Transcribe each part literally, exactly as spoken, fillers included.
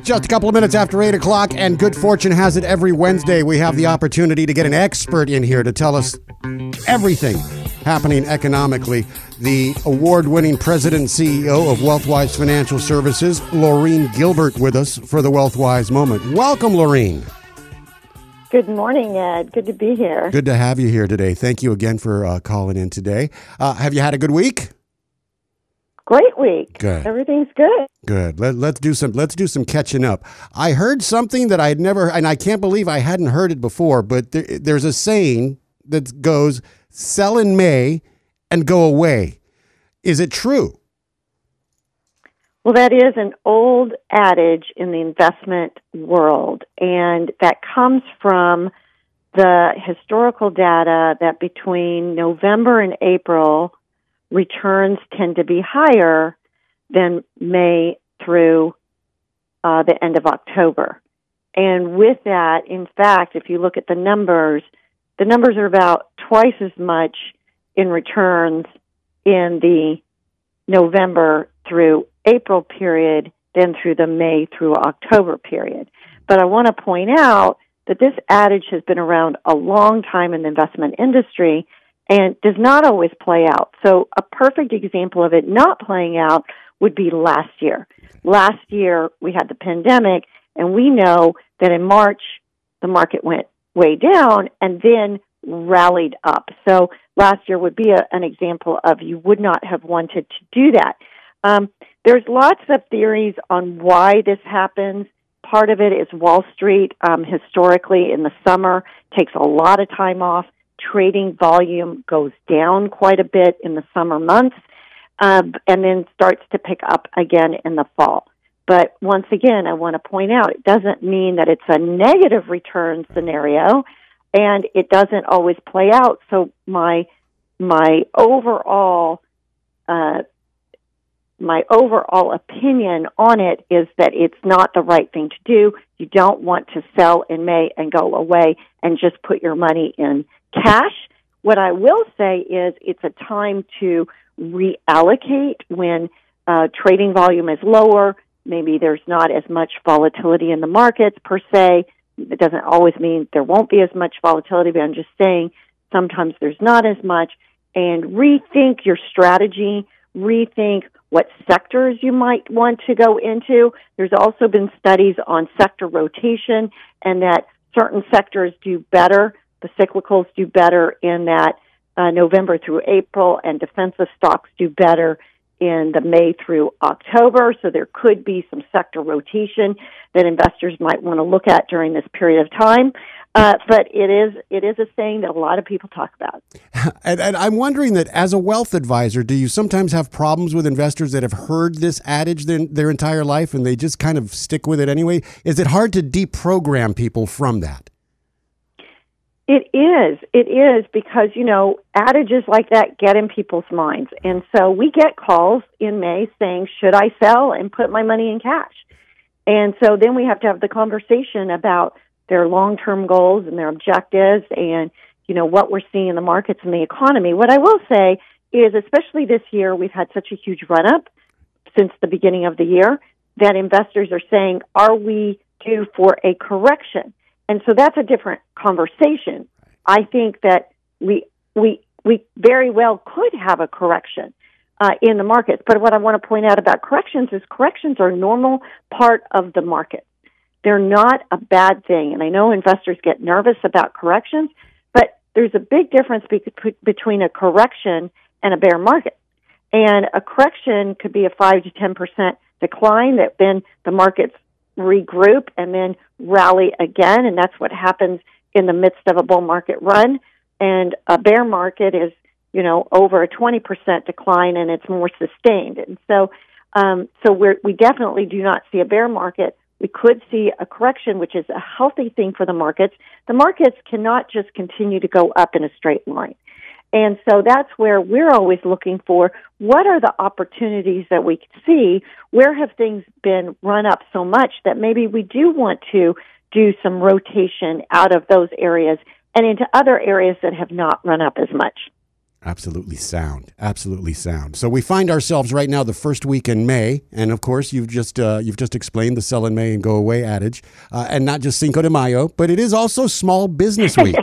Just a couple of minutes after eight o'clock, and good fortune has it every Wednesday we have the opportunity to get an expert in here to tell us everything happening economically. The award-winning president and C E O of Wealthwise Financial Services, Laureen Gilbert, with us for the Wealthwise Moment. Welcome, Laureen. Good morning, Ed. Good to be here. Good to have you here today. Thank you again for uh, calling in today. Uh, have you had a good week? Great week. Good. Everything's good. Good. Let, let's do some. Let's do some catching up. I heard something that I had never, and I can't believe I hadn't heard it before. But there, there's a saying that goes, "Sell in May and go away." Is it true? Well, that is an old adage in the investment world, and that comes from the historical data that between November and April, returns tend to be higher than May through uh, the end of October. And with that, in fact, if you look at the numbers, the numbers are about twice as much in returns in the November through April period than through the May through October period. But I want to point out that this adage has been around a long time in the investment industry and does not always play out. So a perfect example of it not playing out would be last year. Last year, we had the pandemic, and we know that in March, the market went way down and then rallied up. So last year would be a, an example of you would not have wanted to do that. Um, there's lots of theories on why this happens. Part of it is Wall Street, um, historically in the summer, takes a lot of time off. Trading volume goes down quite a bit in the summer months, um, and then starts to pick up again in the fall. But once again, I want to point out, it doesn't mean that it's a negative return scenario, and it doesn't always play out. So my my overall uh, my overall opinion on it is that it's not the right thing to do. You don't want to sell in May and go away and just put your money in cash. What I will say is it's a time to reallocate when uh, trading volume is lower. Maybe there's not as much volatility in the markets per se. It doesn't always mean there won't be as much volatility, but I'm just saying sometimes there's not as much. And rethink your strategy, rethink what sectors you might want to go into. There's also been studies on sector rotation and that certain sectors do better. The cyclicals do better in that uh, November through April, and defensive stocks do better in the May through October. So there could be some sector rotation that investors might want to look at during this period of time. Uh, but it is it is a saying that a lot of people talk about. And, and I'm wondering that as a wealth advisor, do you sometimes have problems with investors that have heard this adage their, their entire life and they just kind of stick with it anyway? Is it hard to deprogram people from that? It is. It is because, you know, adages like that get in people's minds. And so we get calls in May saying, should I sell and put my money in cash? And so then we have to have the conversation about their long-term goals and their objectives and, you know, what we're seeing in the markets and the economy. What I will say is, especially this year, we've had such a huge run-up since the beginning of the year that investors are saying, are we due for a correction? And so that's a different conversation. I think that we we we very well could have a correction uh, in the markets. But what I want to point out about corrections is corrections are a normal part of the market. They're not a bad thing. And I know investors get nervous about corrections, but there's a big difference be- between a correction and a bear market. And a correction could be a five to ten percent decline that then the markets regroup and then rally again, and that's what happens in the midst of a bull market run. And a bear market is, you know, over a twenty percent decline, and it's more sustained. And so, um, so we're, we definitely do not see a bear market. We could see a correction, which is a healthy thing for the markets. The markets cannot just continue to go up in a straight line. And so that's where we're always looking for what are the opportunities that we can see? Where have things been run up so much that maybe we do want to do some rotation out of those areas and into other areas that have not run up as much? Absolutely sound. Absolutely sound. So we find ourselves right now the first week in May, and of course you've just uh, you've just explained the sell in May and go away adage, uh, and not just Cinco de Mayo, but it is also Small Business Week.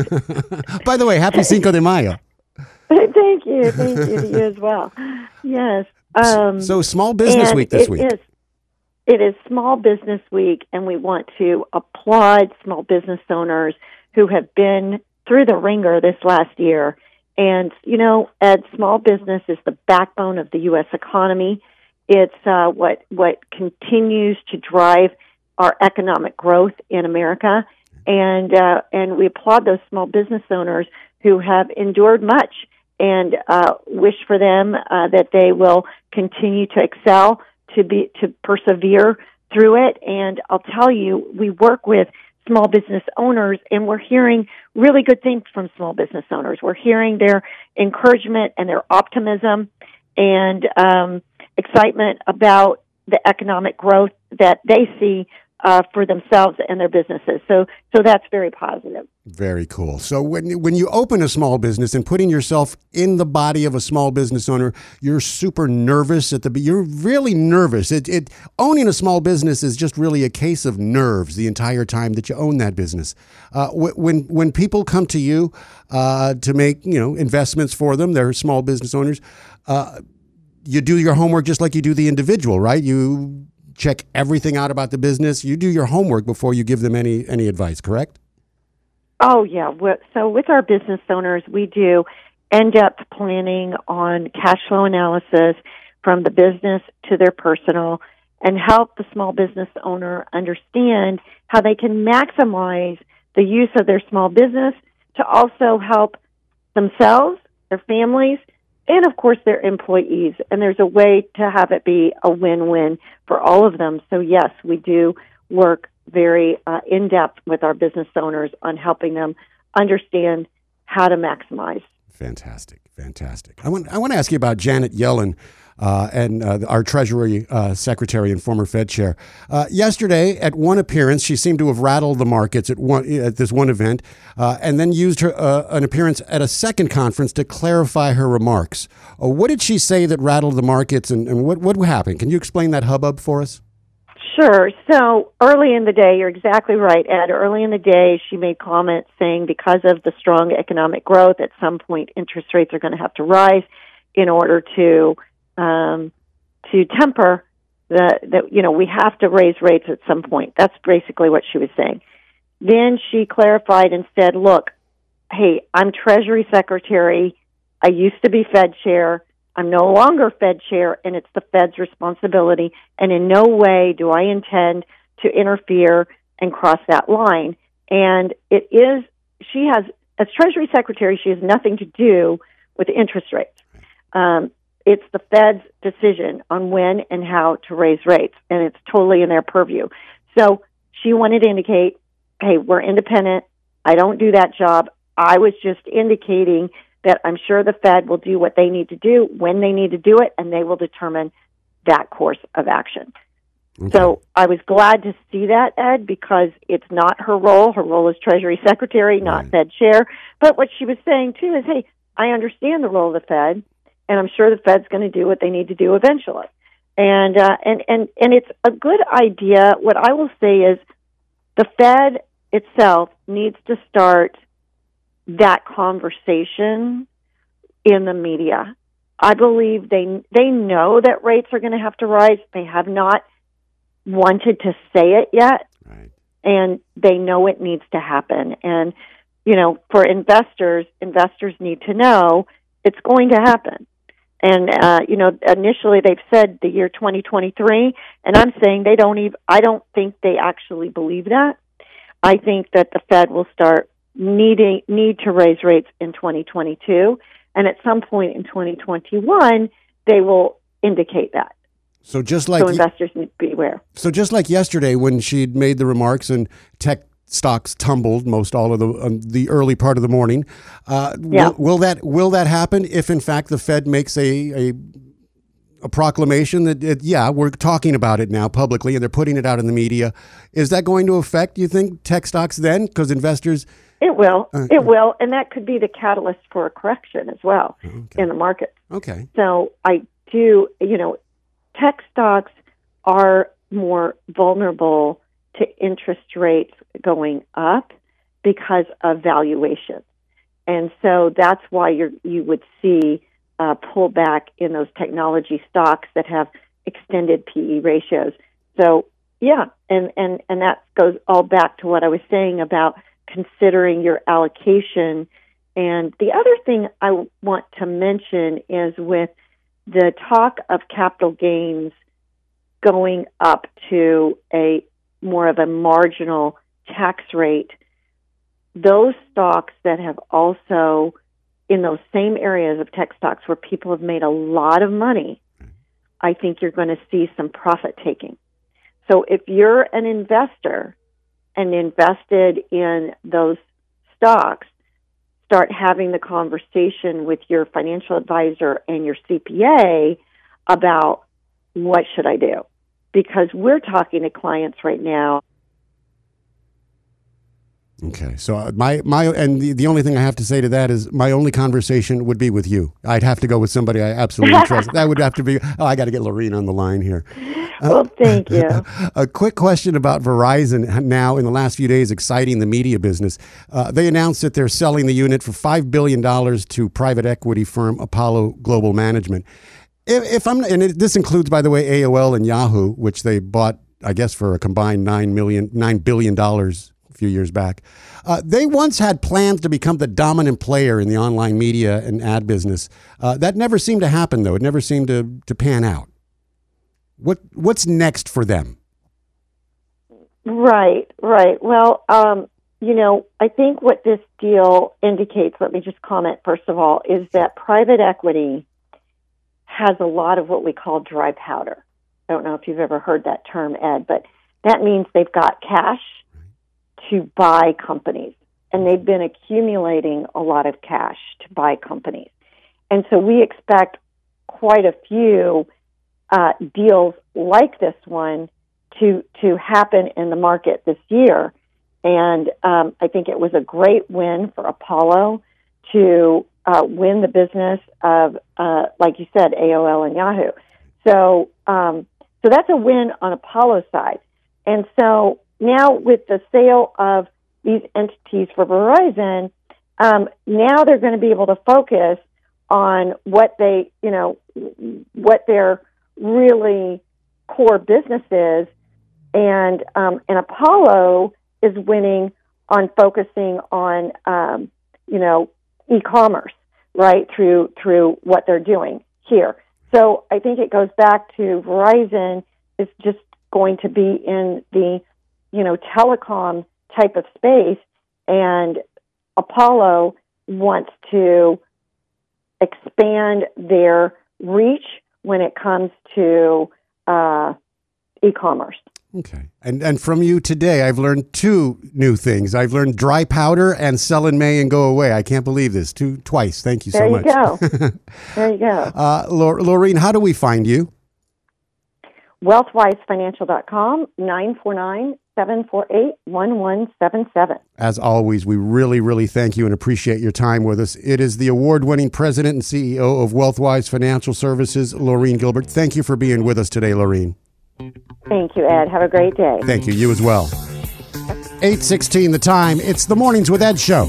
By the way, happy Cinco de Mayo. Thank you. Thank you to you as well. Yes. Um, so Small Business Week this it week. Is, it is Small Business Week, and we want to applaud small business owners who have been through the ringer this last year. And, you know, Ed, small business is the backbone of the U S economy. It's uh, what what continues to drive our economic growth in America. And uh, and we applaud those small business owners who have endured much, and uh, wish for them uh, that they will continue to excel, to be to persevere through it. And I'll tell you, we work with small business owners, and we're hearing really good things from small business owners. We're hearing their encouragement and their optimism and um, excitement about the economic growth that they see uh, for themselves and their businesses. So, so that's very positive. Very cool. So when when you open a small business and putting yourself in the body of a small business owner, you're super nervous at the you're really nervous. It it owning a small business is just really a case of nerves the entire time that you own that business. Uh, when when people come to you uh, to make you know investments for them, they're small business owners. Uh, you do your homework just like you do the individual, right? You check everything out about the business. You do your homework before you give them any any advice, correct? Oh, yeah. So with our business owners, we do in-depth planning on cash flow analysis from the business to their personal, and help the small business owner understand how they can maximize the use of their small business to also help themselves, their families, and, of course, their employees. And there's a way to have it be a win-win for all of them. So, yes, we do work very uh, in-depth with our business owners on helping them understand how to maximize. Fantastic, fantastic. I want I want to ask you about Janet Yellen uh, and uh, our Treasury uh, Secretary and former Fed Chair. Uh, yesterday, at one appearance, she seemed to have rattled the markets at one at this one event, uh, and then used her uh, an appearance at a second conference to clarify her remarks. Uh, what did she say that rattled the markets, and, and what what happened? Can you explain that hubbub for us? Sure. So early in the day, you're exactly right, Ed. Early in the day, she made comments saying because of the strong economic growth, at some point interest rates are going to have to rise in order to um, to temper the, the, you know, we have to raise rates at some point. That's basically what she was saying. Then she clarified and said, look, hey, I'm Treasury Secretary. I used to be Fed Chair. I'm no longer Fed Chair, and it's the Fed's responsibility, and in no way do I intend to interfere and cross that line. And it is, she has, as Treasury Secretary, she has nothing to do with interest rates. Um, it's the Fed's decision on when and how to raise rates, and it's totally in their purview. So she wanted to indicate, hey, we're independent. I don't do that job. I was just indicating that I'm sure the Fed will do what they need to do when they need to do it, and they will determine that course of action. Okay. So I was glad to see that, Ed, because it's not her role. Her role is Treasury Secretary, not right. Fed Chair. But what she was saying, too, is, hey, I understand the role of the Fed, and I'm sure the Fed's going to do what they need to do eventually. And, uh, and, and, and it's a good idea. What I will say is the Fed itself needs to start that conversation in the media. I believe they they know that rates are going to have to rise. They have not wanted to say it yet, right. And they know it needs to happen. And, you know, for investors, investors need to know it's going to happen. And, uh, you know, initially they've said the year twenty twenty-three, and I'm saying they don't even, I don't think they actually believe that. I think that the Fed will start needing need to raise rates in twenty twenty-two, and at some point in twenty twenty-one, they will indicate that. So just like so investors need to be aware. So just like yesterday when she'd made the remarks and tech stocks tumbled most all of the um, the early part of the morning, uh, yeah. will, will that will that happen if in fact the Fed makes a a a proclamation that, it, yeah, we're talking about it now publicly and they're putting it out in the media. Is that going to affect, you think, tech stocks then? Because investors... It will. Uh, it will. And that could be the catalyst for a correction as well okay. in the market. Okay. So I do, you know, tech stocks are more vulnerable to interest rates going up because of valuation. And so that's why you you would see uh, pullback in those technology stocks that have extended P E ratios. So, yeah, and, and, and that goes all back to what I was saying about considering your allocation. And the other thing I want to mention is with the talk of capital gains going up to a more of a marginal tax rate, those stocks that have also, in those same areas of tech stocks where people have made a lot of money, I think you're going to see some profit taking. So if you're an investor and invested in those stocks, start having the conversation with your financial advisor and your C P A about what should I do? Because we're talking to clients right now. Okay, so my my and the, the only thing I have to say to that is my only conversation would be with you. I'd have to go with somebody I absolutely trust. That would have to be. Oh, I got to get Lorene on the line here. Well, uh, thank you. A quick question about Verizon now in the last few days, exciting the media business. Uh, they announced that they're selling the unit for five billion dollars to private equity firm Apollo Global Management. If, if I'm, and it, this includes, by the way, A O L and Yahoo, which they bought, I guess, for a combined nine million, nine billion dollars a few years back. Uh, they once had plans to become the dominant player in the online media and ad business. Uh, that never seemed to happen, though. It never seemed to, to pan out. What What's next for them? Right, right. Well, um, you know, I think what this deal indicates, let me just comment first of all, is that private equity has a lot of what we call dry powder. I don't know if you've ever heard that term, Ed, but that means they've got cash to buy companies, and they've been accumulating a lot of cash to buy companies. And so we expect quite a few uh, deals like this one to to happen in the market this year. And um, I think it was a great win for Apollo to uh, win the business of, uh, like you said, A O L and Yahoo. So, um, so that's a win on Apollo's side. And so now with the sale of these entities for Verizon, um, now they're going to be able to focus on what they, you know, what their really core business is. And, um, and Apollo is winning on focusing on, um, you know, e-commerce, right, through through what they're doing here. So I think it goes back to Verizon is just going to be in the, you know, telecom type of space, and Apollo wants to expand their reach when it comes to uh, e-commerce. Okay. And and from you today, I've learned two new things. I've learned dry powder and sell in May and go away. I can't believe this. Two twice. Thank you so much. There you go. There you go. Uh, Lorene, how do we find you? wealth wise financial dot com, nine four nine, seven four eight, one one seven seven. As always, we really, really thank you and appreciate your time with us. It is the award-winning president and C E O of WealthWise Financial Services, Lorene Gilbert. Thank you for being with us today, Lorene. Thank you, Ed. Have a great day. Thank you. You as well. eight sixteen the time. It's the Mornings with Ed show.